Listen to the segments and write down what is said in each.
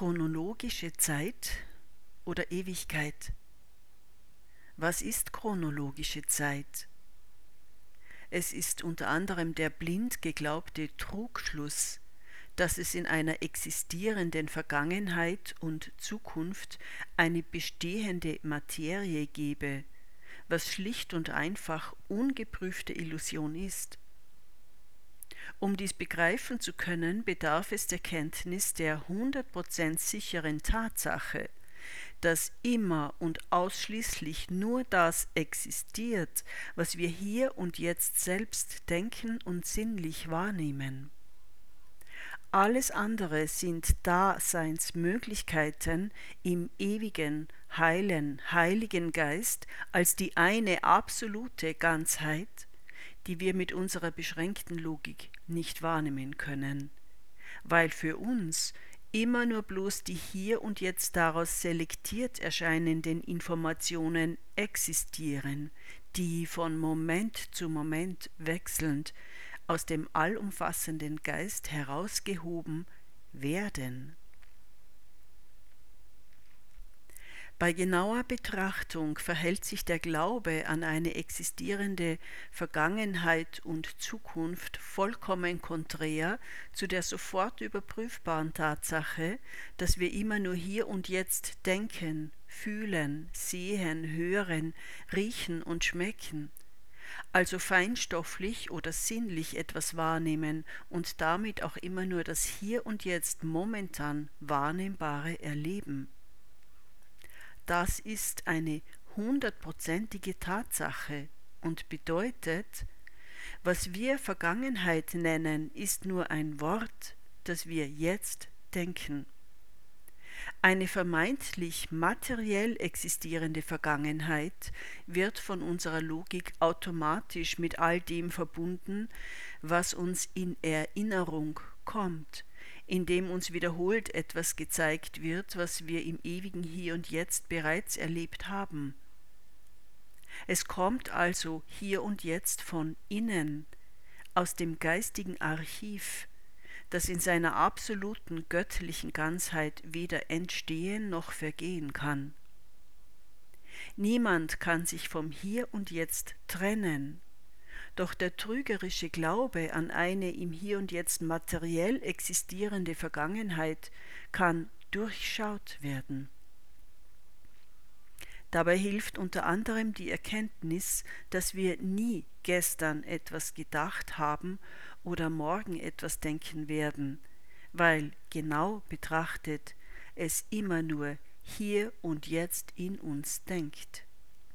Chronologische Zeit oder Ewigkeit? Was ist chronologische Zeit? Es ist unter anderem der blind geglaubte Trugschluss, dass es in einer existierenden Vergangenheit und Zukunft eine bestehende Materie gebe, was schlicht und einfach ungeprüfte Illusion ist. Um dies begreifen zu können, bedarf es der Kenntnis der 100% sicheren Tatsache, dass immer und ausschließlich nur das existiert, was wir hier und jetzt selbst denken und sinnlich wahrnehmen. Alles andere sind Daseinsmöglichkeiten im ewigen, heilen, heiligen Geist als die eine absolute Ganzheit, die wir mit unserer beschränkten Logik nicht wahrnehmen können, weil für uns immer nur bloß die hier und jetzt daraus selektiert erscheinenden Informationen existieren, die von Moment zu Moment wechselnd aus dem allumfassenden Geist herausgehoben werden. Bei genauer Betrachtung verhält sich der Glaube an eine existierende Vergangenheit und Zukunft vollkommen konträr zu der sofort überprüfbaren Tatsache, dass wir immer nur hier und jetzt denken, fühlen, sehen, hören, riechen und schmecken, also feinstofflich oder sinnlich etwas wahrnehmen und damit auch immer nur das Hier und Jetzt momentan Wahrnehmbare erleben. Das ist eine 100%ige Tatsache und bedeutet, was wir Vergangenheit nennen, ist nur ein Wort, das wir jetzt denken. Eine vermeintlich materiell existierende Vergangenheit wird von unserer Logik automatisch mit all dem verbunden, was uns in Erinnerung kommt, indem uns wiederholt etwas gezeigt wird, was wir im ewigen Hier und Jetzt bereits erlebt haben. Es kommt also hier und jetzt von innen, aus dem geistigen Archiv, das in seiner absoluten göttlichen Ganzheit weder entstehen noch vergehen kann. Niemand kann sich vom Hier und Jetzt trennen, doch der trügerische Glaube an eine im Hier und Jetzt materiell existierende Vergangenheit kann durchschaut werden. Dabei hilft unter anderem die Erkenntnis, dass wir nie gestern etwas gedacht haben oder morgen etwas denken werden, weil genau betrachtet es immer nur hier und jetzt in uns denkt.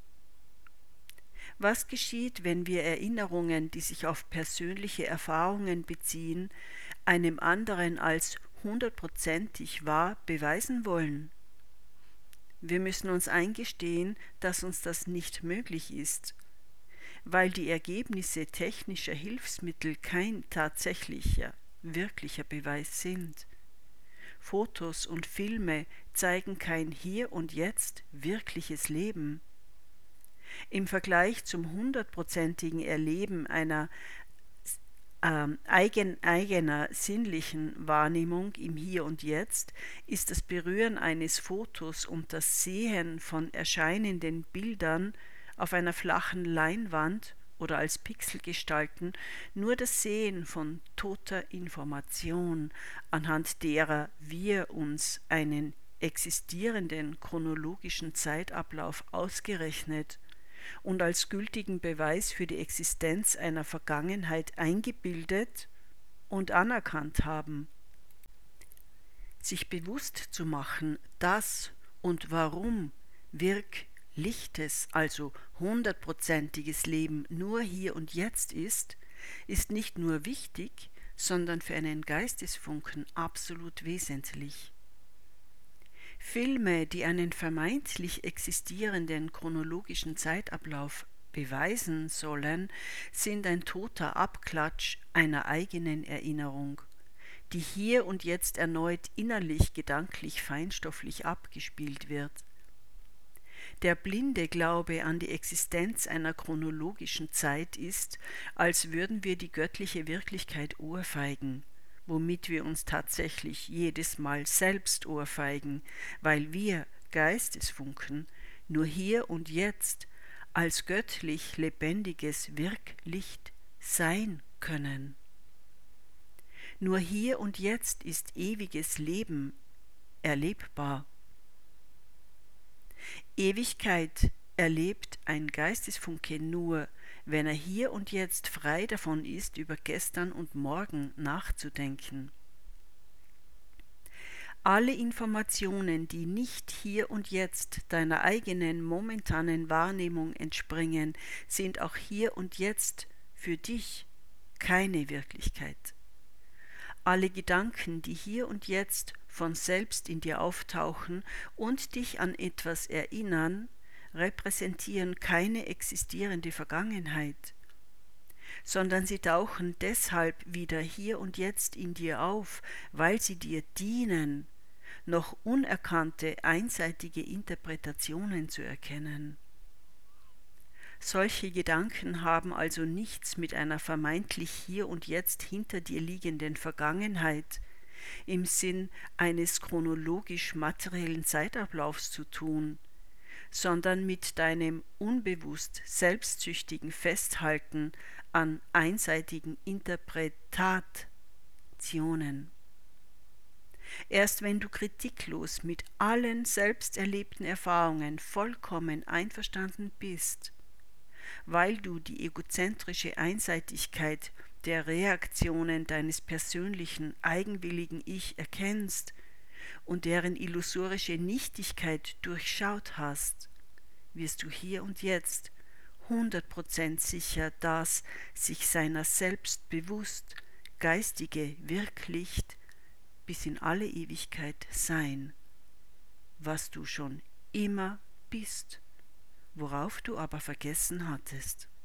Was geschieht, wenn wir Erinnerungen, die sich auf persönliche Erfahrungen beziehen, einem anderen als 100%ig wahr beweisen wollen? Wir müssen uns eingestehen, dass uns das nicht möglich ist, weil die Ergebnisse technischer Hilfsmittel kein tatsächlicher, wirklicher Beweis sind. Fotos und Filme zeigen kein Hier und Jetzt wirkliches Leben. Im Vergleich zum 100%igen Erleben einer eigener sinnlichen Wahrnehmung im Hier und Jetzt ist das Berühren eines Fotos und das Sehen von erscheinenden Bildern auf einer flachen Leinwand oder als Pixelgestalten nur das Sehen von toter Information, anhand derer wir uns einen existierenden chronologischen Zeitablauf ausgerechnet und als gültigen Beweis für die Existenz einer Vergangenheit eingebildet und anerkannt haben. Sich bewusst zu machen, dass und warum Wirkliches, also 100%iges Leben nur hier und jetzt ist nicht nur wichtig, sondern für einen Geistesfunken absolut wesentlich. Filme, die einen vermeintlich existierenden chronologischen Zeitablauf beweisen sollen, sind ein toter Abklatsch einer eigenen Erinnerung, die hier und jetzt erneut innerlich, gedanklich, feinstofflich abgespielt wird. Der blinde Glaube an die Existenz einer chronologischen Zeit ist, als würden wir die göttliche Wirklichkeit ohrfeigen, womit wir uns tatsächlich jedes Mal selbst ohrfeigen, weil wir Geistesfunken nur hier und jetzt als göttlich lebendiges Wirklicht sein können. Nur hier und jetzt ist ewiges Leben erlebbar. Ewigkeit erlebt ein Geistesfunke nur, wenn er hier und jetzt frei davon ist, über gestern und morgen nachzudenken. Alle Informationen, die nicht hier und jetzt deiner eigenen momentanen Wahrnehmung entspringen, sind auch hier und jetzt für dich keine Wirklichkeit. Alle Gedanken, die hier und jetzt von selbst in dir auftauchen und dich an etwas erinnern, repräsentieren keine existierende Vergangenheit, sondern sie tauchen deshalb wieder hier und jetzt in dir auf, weil sie dir dienen, noch unerkannte einseitige Interpretationen zu erkennen. Solche Gedanken haben also nichts mit einer vermeintlich hier und jetzt hinter dir liegenden Vergangenheit im Sinn eines chronologisch materiellen Zeitablaufs zu tun, sondern mit deinem unbewusst selbstsüchtigen Festhalten an einseitigen Interpretationen. Erst wenn du kritiklos mit allen selbst erlebten Erfahrungen vollkommen einverstanden bist, weil du die egozentrische Einseitigkeit der Reaktionen deines persönlichen, eigenwilligen Ich erkennst und deren illusorische Nichtigkeit durchschaut hast, wirst du hier und jetzt 100% sicher das sich seiner selbst bewusst geistige Wirklicht bis in alle Ewigkeit sein, was du schon immer bist, worauf du aber vergessen hattest.